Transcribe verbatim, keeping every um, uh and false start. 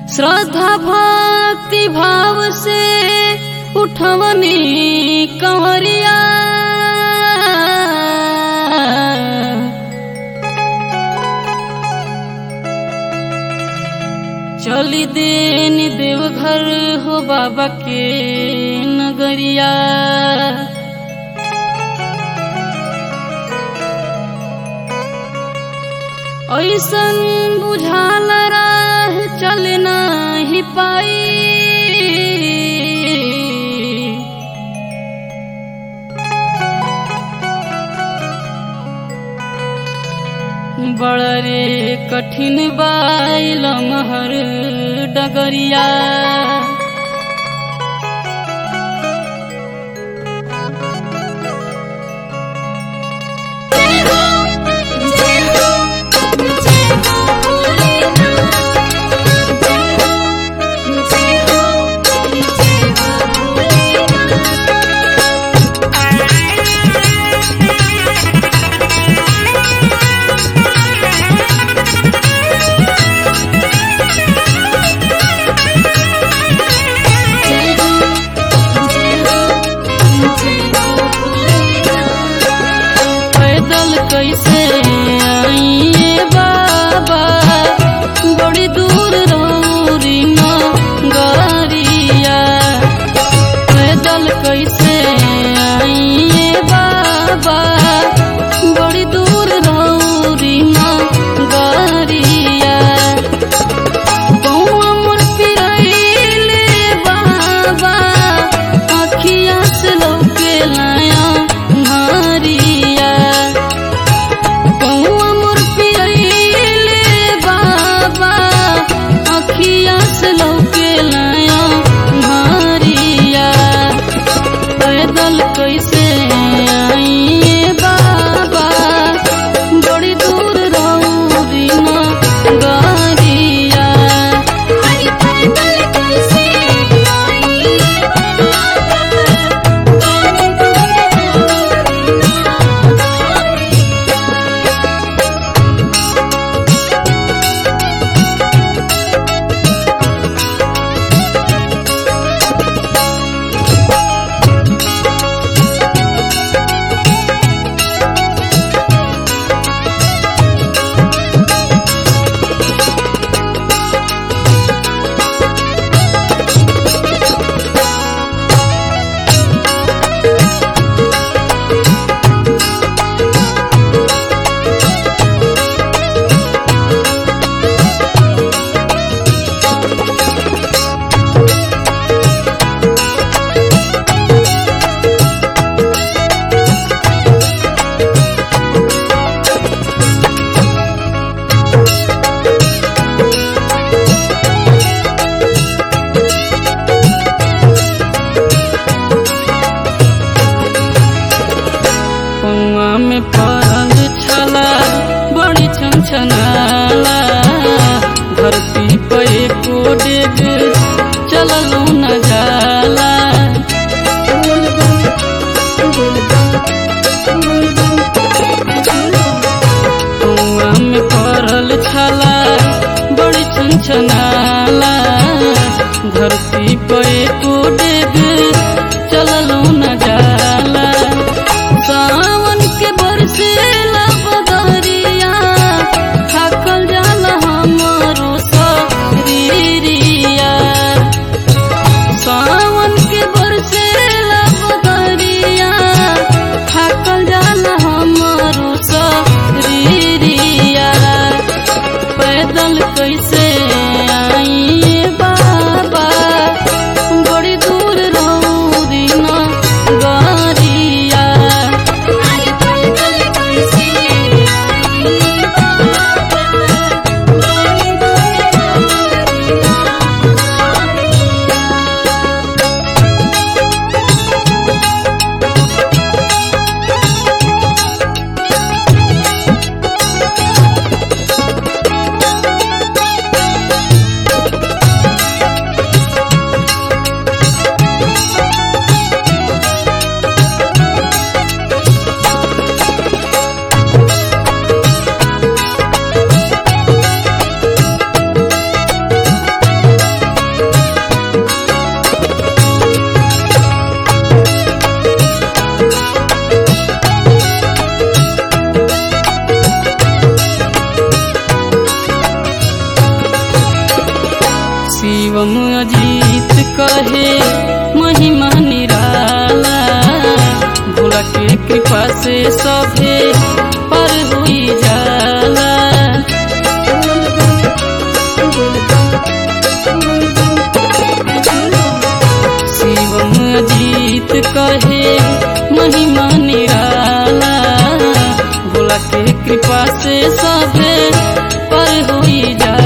श्रद्धा भक्ति भाव से उठवनी कंवरिया चली देन देवघर हो बाबा के नगरिया। ऐसन बुझाल राह चल नहीं पाई बड़ा रे कठिन बाइल महर डगरिया। कैसे आइए बाबा बड़ी दूर रौरी नगरिया। पैदल कैसे आइए बाबा बड़ी दूर रौरी नगरिया। बउआ मोर पिरैले बाबा अखिया से लौके लाया नारिया। अखिया से लौके लाया नारिया। पैदल कैसे आइए बाबा बड़ी दूर रौरी नगरिया। पैदल कैसे आइए में पड़ल छला बड़ी छनछनाला। धरती पे एको डेग चललो न जाला। कुआं में पड़ल छला बड़ी छनछनाला। धरती पे एको डेग चललो न जाला। सावन के बरसेला बदरिया थक कृपा से सभे पर हुई जाला। शिवम जीत कहे महिमा निराला, भोला के कृपा से सभे पर हुई जाला।